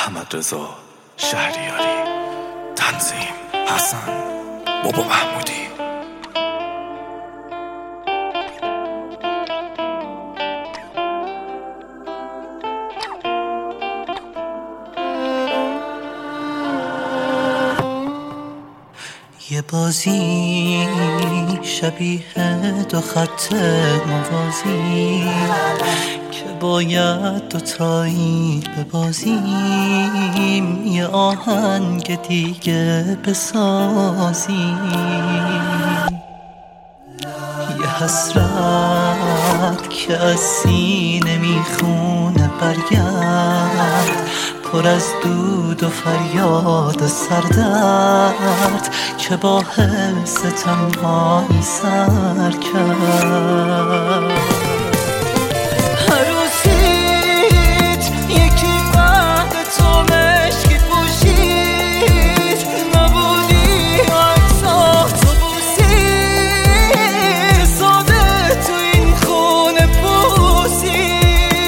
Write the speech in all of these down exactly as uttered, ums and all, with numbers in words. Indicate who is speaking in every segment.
Speaker 1: احمد رضا شهریاری، تنظیم حسن بابا محمودی.
Speaker 2: یه بازی شبیه دو خط موازی که باید دوتایی ببازیم، یه آهنگ دیگه بسازیم، یه حسرت که از سینه میخونه برگرد، پر از دود و فریاد و سردرد که با حس تنهایی سر کرد. هر روزیت یکی بعد تو مشکی پوشید، نبودی عکسات تو بوسید، ساده تو این خونه بوسید،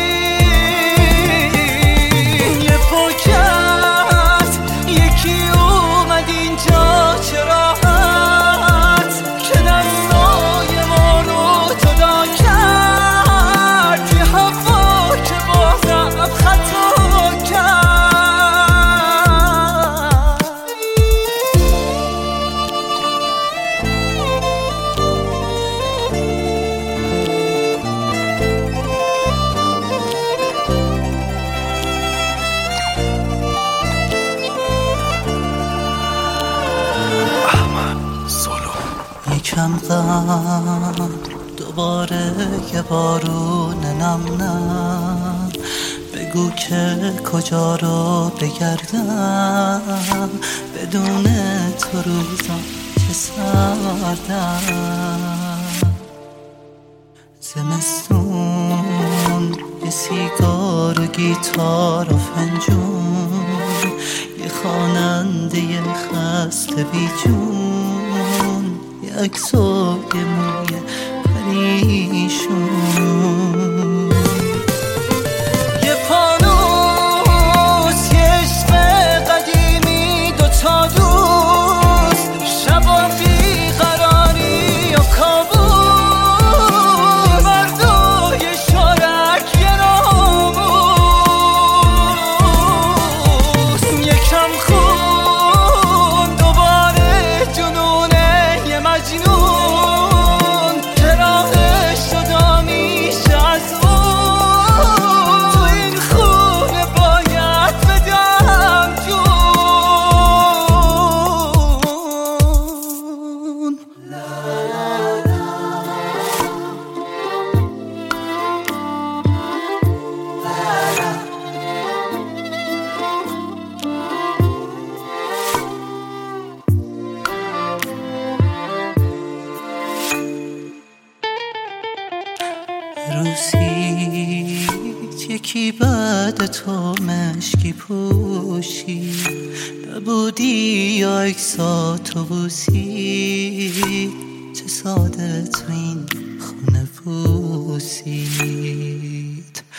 Speaker 2: یه پاکت یکی اومد اینجا چراحت که دستای ما رو جدا کرد، یه هوا که بازم خطا کرد. یکم غم دوباره یه بارون نم نم، بگو که کجا رو بگردم، بدون تو روزم چه سردم. زمستون یه سیگار و گیتار و فنجون، یه خواننده خسته بی جون، یه عکس و یه موی پریشون، یه پانوس یه عشق قدیمی، دوتا دوست شبا بیقراری و کابوس، مرد و یه شارک یه ناموس، یکم خون دوباره جنونه یه مجنون که راهش جدا میشه از اون، تو این خونه باید بدم جون. روزیت یکی بعد تو مشکی پوشید، نبودی یا عکساتو بوسید، چه ساده تو این خونه بوسید.